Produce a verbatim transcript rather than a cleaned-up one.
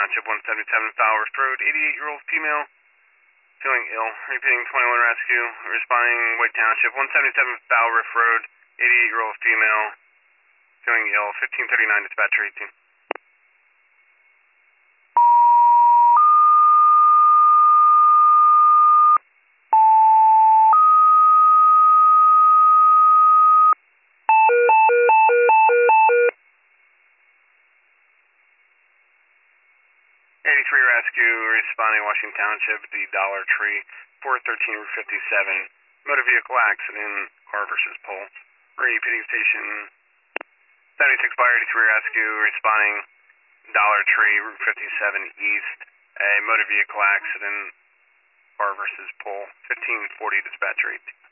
Township, one seventy-seven Falworth Road, eighty-eight-year-old female, feeling ill. Repeating, twenty-one rescue, responding White Township, one seventy-seven Falworth Road, eighty-eight-year-old female, feeling ill, fifteen thirty-nine dispatcher eighteen. eighty-three rescue, responding Washington Township, the Dollar Tree, four thirteen Route fifty-seven, motor vehicle accident, car versus pole. Repeating, station seventy-six Bar eighty-three rescue, responding Dollar Tree, Route fifty-seven East, a motor vehicle accident, car versus pole, fifteen forty dispatcher eighteen.